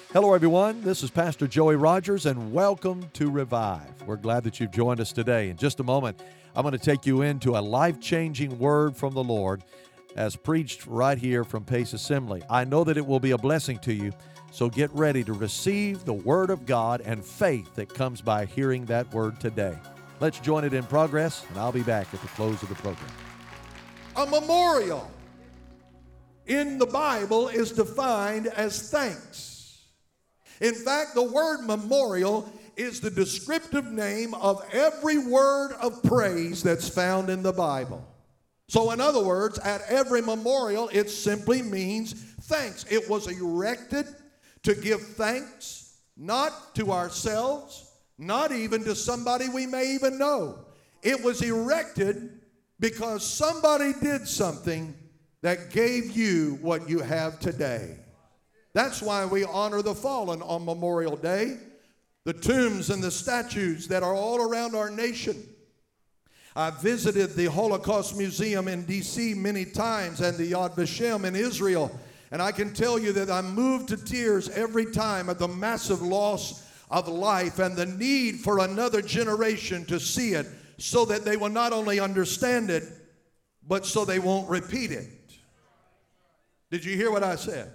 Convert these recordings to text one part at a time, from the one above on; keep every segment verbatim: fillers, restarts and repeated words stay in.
Hello, everyone. This is Pastor Joey Rogers, and welcome to Revive. We're glad that you've joined us today. In just a moment, I'm going to take you into a life-changing word from the Lord as preached right here from Pace Assembly. I know that it will be a blessing to you, so get ready to receive the Word of God and faith that comes by hearing that Word today. Let's join it in progress, and I'll be back at the close of the program. A memorial in the Bible is defined as thanks. In fact, the word memorial is the descriptive name of every word of praise that's found in the Bible. So in other words, at every memorial, it simply means thanks. It was erected to give thanks, not to ourselves, not even to somebody we may even know. It was erected because somebody did something that gave you what you have today. That's why we honor the fallen on Memorial Day. The tombs and the statues that are all around our nation. I visited the Holocaust Museum in D C many times and the Yad Vashem in Israel. And I can tell you that I'm moved to tears every time at the massive loss of life and the need for another generation to see it so that they will not only understand it, but so they won't repeat it. Did you hear what I said?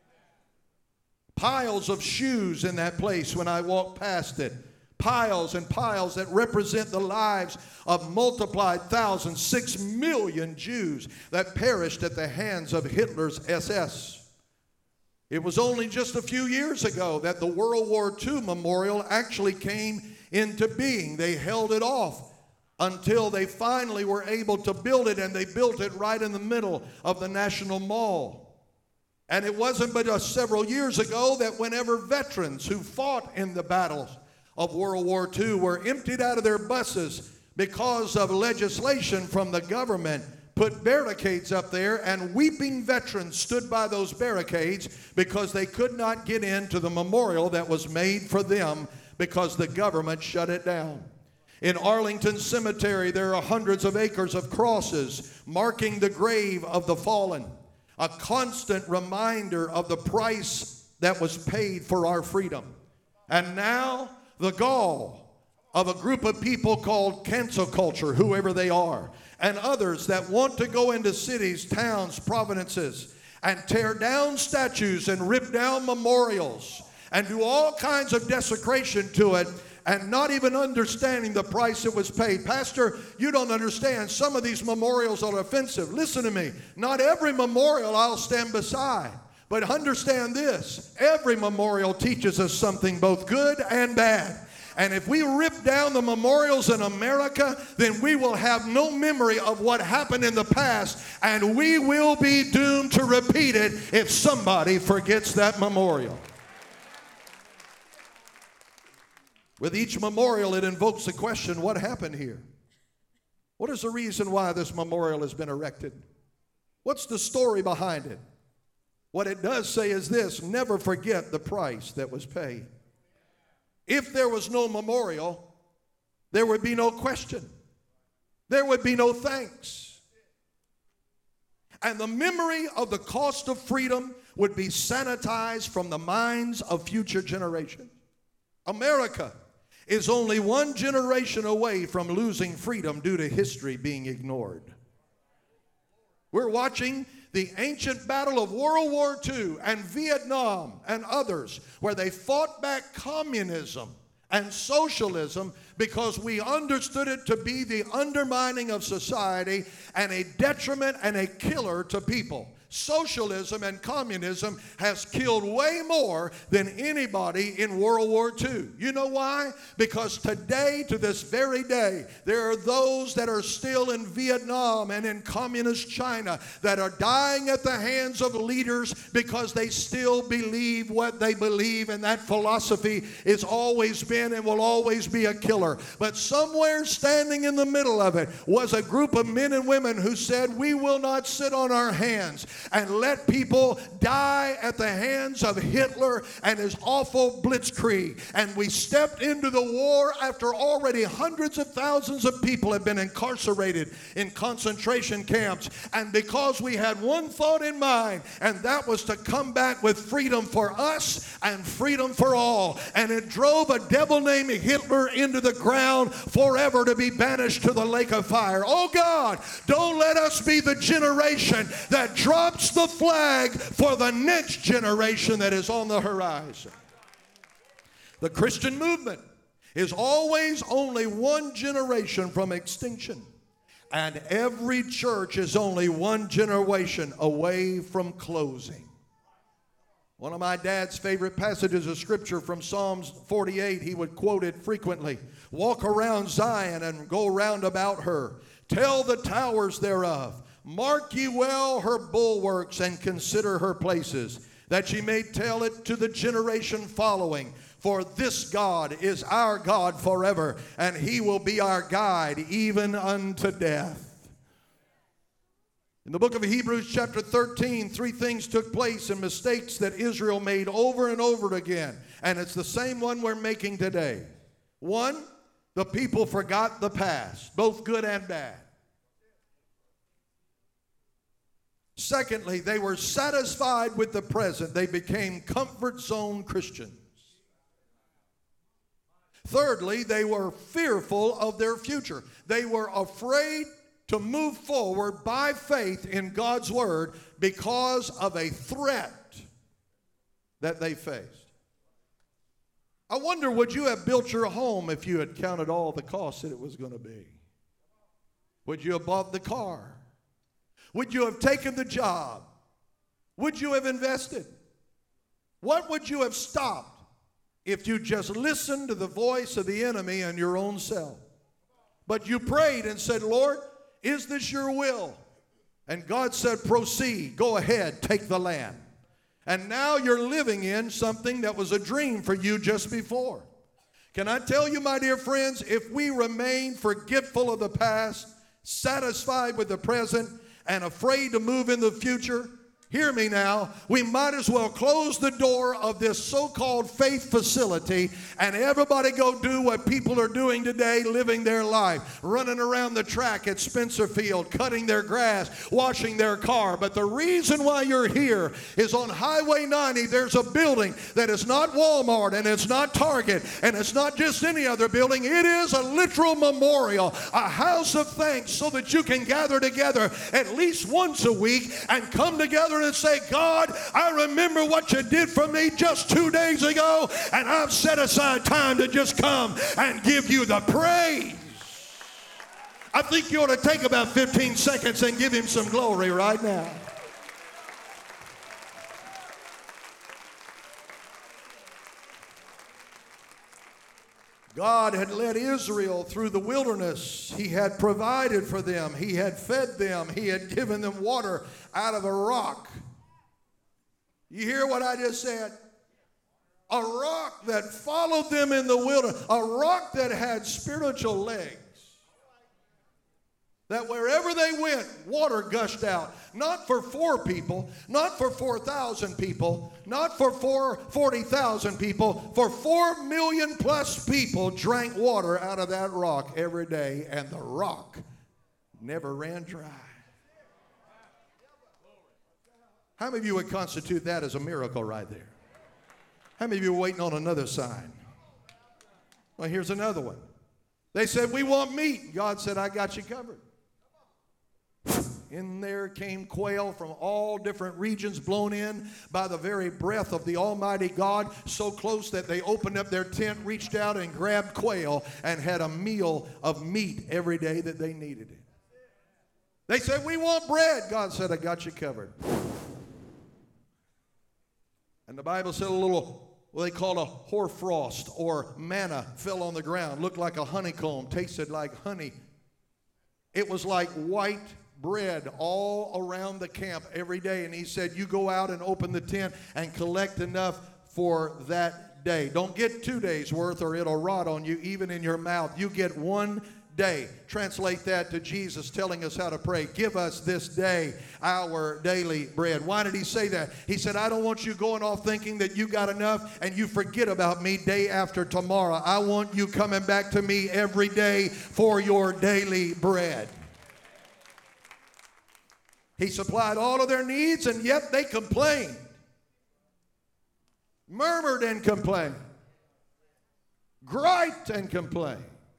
Piles of shoes in that place when I walked past it. Piles and piles that represent the lives of multiplied thousands, six million Jews that perished at the hands of Hitler's S S. It was only just a few years ago that the World War Two Memorial actually came into being. They held it off until they finally were able to build it, and they built it right in the middle of the National Mall. And it wasn't but uh, several years ago that whenever veterans who fought in the battles of World War Two were emptied out of their buses because of legislation from the government, put barricades up there, and weeping veterans stood by those barricades because they could not get into the memorial that was made for them because the government shut it down. In Arlington Cemetery, there are hundreds of acres of crosses marking the grave of the fallen. A constant reminder of the price that was paid for our freedom. And now, the gall of a group of people called cancel culture, whoever they are, and others that want to go into cities, towns, provinces, and tear down statues and rip down memorials and do all kinds of desecration to it, and not even understanding the price that was paid. Pastor, you don't understand. Some of these memorials are offensive. Listen to me. Not every memorial I'll stand beside. But understand this. Every memorial teaches us something both good and bad. And if we rip down the memorials in America, then we will have no memory of what happened in the past. And we will be doomed to repeat it if somebody forgets that memorial. With each memorial, it invokes the question, what happened here? What is the reason why this memorial has been erected? What's the story behind it? What it does say is this: never forget the price that was paid. If there was no memorial, there would be no question. There would be no thanks. And the memory of the cost of freedom would be sanitized from the minds of future generations. America is only one generation away from losing freedom due to history being ignored. We're watching the ancient battle of World War Two and Vietnam and others where they fought back communism and socialism because we understood it to be the undermining of society and a detriment and a killer to people. Socialism and communism has killed way more than anybody in World War Two. You know why? Because today, to this very day, there are those that are still in Vietnam and in communist China that are dying at the hands of leaders because they still believe what they believe, and that philosophy has always been and will always be a killer. But somewhere standing in the middle of it was a group of men and women who said, we will not sit on our hands and let people die at the hands of Hitler and his awful blitzkrieg. And we stepped into the war after already hundreds of thousands of people have been incarcerated in concentration camps. And because we had one thought in mind, and that was to come back with freedom for us and freedom for all. And it drove a devil named Hitler into the ground forever to be banished to the lake of fire. Oh God, don't let us be the generation that drops the flag for the next generation that is on the horizon. The Christian movement is always only one generation from extinction, and every church is only one generation away from closing. One of my dad's favorite passages of scripture from Psalms forty-eight, he would quote it frequently. Walk around Zion and go round about her. Tell the towers thereof. Mark ye well her bulwarks and consider her places, that ye may tell it to the generation following. For this God is our God forever, and he will be our guide even unto death. In the book of Hebrews chapter thirteen, three things took place and mistakes that Israel made over and over again. And it's the same one we're making today. One, the people forgot the past, both good and bad. Secondly, they were satisfied with the present. They became comfort zone Christians. Thirdly, they were fearful of their future. They were afraid to move forward by faith in God's word because of a threat that they faced. I wonder, would you have built your home if you had counted all the costs that it was going to be? Would you have bought the car? Would you have taken the job? Would you have invested? What would you have stopped if you just listened to the voice of the enemy and your own self? But you prayed and said, Lord, is this your will? And God said, proceed, go ahead, take the land. And now you're living in something that was a dream for you just before. Can I tell you, my dear friends, if we remain forgetful of the past, satisfied with the present, and afraid to move in the future, hear me now, we might as well close the door of this so-called faith facility and everybody go do what people are doing today, living their life, running around the track at Spencer Field, cutting their grass, washing their car. But the reason why you're here is on Highway ninety, there's a building that is not Walmart and it's not Target and it's not just any other building. It is a literal memorial, a house of thanks, so that you can gather together at least once a week and come together and say, God, I remember what you did for me just two days ago, and I've set aside time to just come and give you the praise. I think you ought to take about fifteen seconds and give him some glory right now. God had led Israel through the wilderness. He had provided for them. He had fed them. He had given them water out of a rock. You hear what I just said? A rock that followed them in the wilderness. A rock that had spiritual legs. That wherever they went, water gushed out. Not for four people, not for four thousand people, not for four, forty thousand people. For four million plus people drank water out of that rock every day, and the rock never ran dry. How many of you would constitute that as a miracle right there? How many of you are waiting on another sign? Well, here's another one. They said, we want meat. God said, I got you covered. In there came quail from all different regions, blown in by the very breath of the Almighty God, so close that they opened up their tent, reached out and grabbed quail, and had a meal of meat every day that they needed it. They said, we want bread. God said, I got you covered. And the Bible said a little, well, they called a hoarfrost or manna fell on the ground, looked like a honeycomb, tasted like honey. It was like white bread all around the camp every day. And he said, you go out and open the tent and collect enough for that day. Don't get two days worth or it'll rot on you, even in your mouth. You get one day. Translate that to Jesus telling us how to pray. Give us this day our daily bread. Why did he say that? He said, I don't want you going off thinking that you got enough and you forget about me day after tomorrow. I want you coming back to me every day for your daily bread. He supplied all of their needs, and yet they complained, murmured and complained, griped and complained.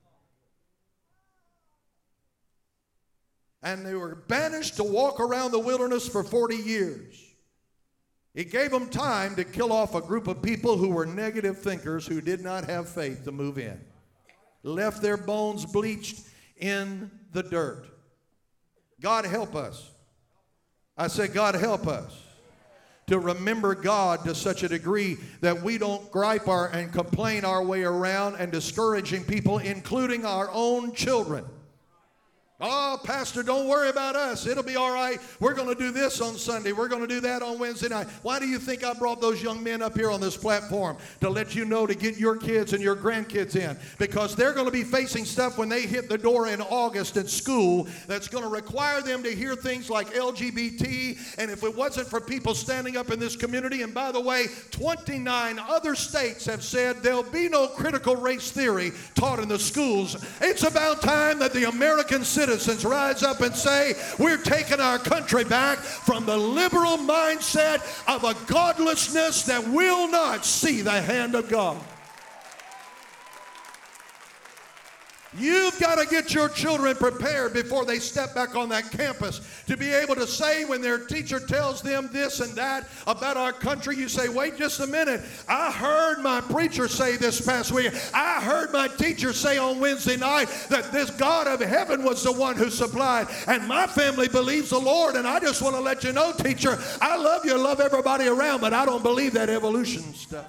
And they were banished to walk around the wilderness for forty years. It gave them time to kill off a group of people who were negative thinkers who did not have faith to move in. Left their bones bleached in the dirt. God help us. I say, God help us to remember God to such a degree that we don't gripe our and complain our way around and discouraging people, including our own children. Oh, Pastor, don't worry about us. It'll be all right. We're going to do this on Sunday. We're going to do that on Wednesday night. Why do you think I brought those young men up here on this platform? To let you know to get your kids and your grandkids in. Because they're going to be facing stuff when they hit the door in August at school that's going to require them to hear things like L G B T. And if it wasn't for people standing up in this community, and by the way, twenty-nine other states have said there'll be no critical race theory taught in the schools. It's about time that the American citizens Citizens rise up and say, we're taking our country back from the liberal mindset of a godlessness that will not see the hand of God. You've got to get your children prepared before they step back on that campus to be able to say when their teacher tells them this and that about our country, you say, wait just a minute. I heard my preacher say this past week. I heard my teacher say on Wednesday night that this God of heaven was the one who supplied. And my family believes the Lord. And I just want to let you know, teacher, I love you, love everybody around, but I don't believe that evolution stuff.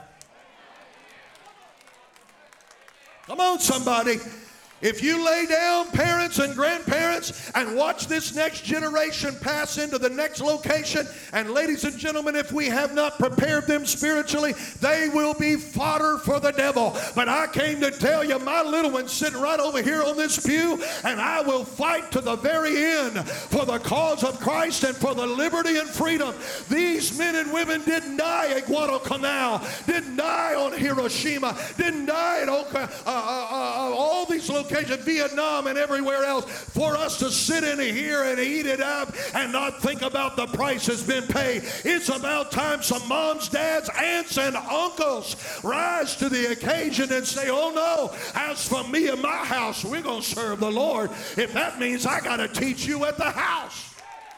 Come on, somebody. If you lay down, parents and grandparents, and watch this next generation pass into the next location, and ladies and gentlemen, if we have not prepared them spiritually, they will be fodder for the devil. But I came to tell you, my little one's sitting right over here on this pew, and I will fight to the very end for the cause of Christ and for the liberty and freedom. These men and women didn't die at Guadalcanal, didn't die on Hiroshima, didn't die at Oka, uh, uh, uh, all these locations. Vietnam and everywhere else, for us to sit in here and eat it up and not think about the price that's been paid. It's about time some moms, dads, aunts, and uncles rise to the occasion and say, oh no, as for me and my house, we're going to serve the Lord. If that means I got to teach you at the house.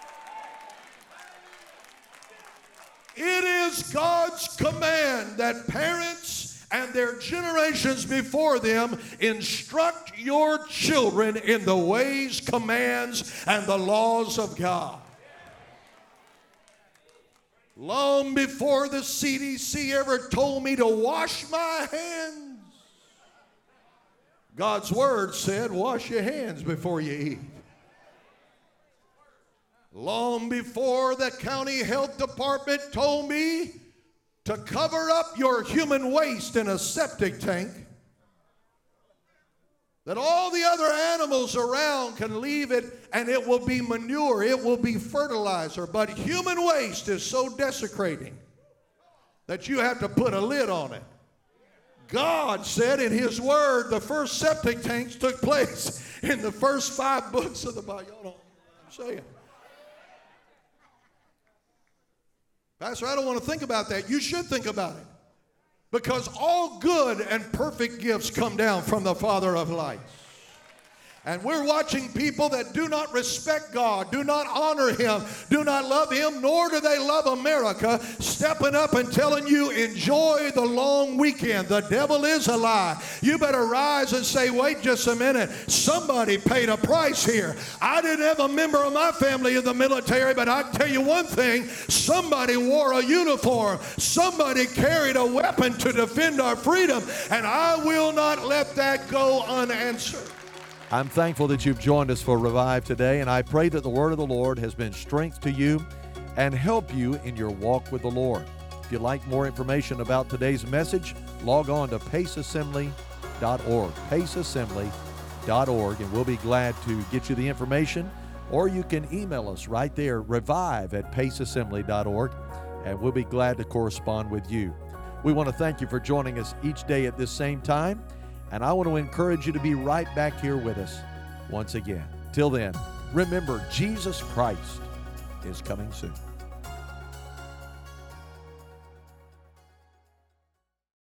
It is God's command that parents and their generations before them instruct your children in the ways, commands, and the laws of God. Long before the C D C ever told me to wash my hands, God's word said, wash your hands before you eat. Long before the county health department told me to cover up your human waste in a septic tank, that all the other animals around can leave it and it will be manure, it will be fertilizer. But human waste is so desecrating that you have to put a lid on it. God said in his word the first septic tanks took place in the first five books of the Bible. Y'all know what I'm saying. Pastor, I don't want to think about that. You should think about it. Because all good and perfect gifts come down from the Father of lights. And we're watching people that do not respect God, do not honor him, do not love him, nor do they love America, stepping up and telling you, enjoy the long weekend. The devil is a lie. You better rise and say, wait just a minute. Somebody paid a price here. I didn't have a member of my family in the military, but I tell you one thing, somebody wore a uniform. Somebody carried a weapon to defend our freedom, and I will not let that go unanswered. I'm thankful that you've joined us for Revive today, and I pray that the word of the Lord has been strength to you and help you in your walk with the Lord. If you'd like more information about today's message, log on to pace assembly dot org, pace assembly dot org, and we'll be glad to get you the information, or you can email us right there, revive at pace assembly dot org, and we'll be glad to correspond with you. We want to thank you for joining us each day at this same time, and I want to encourage you to be right back here with us once again. Till then, remember, Jesus Christ is coming soon.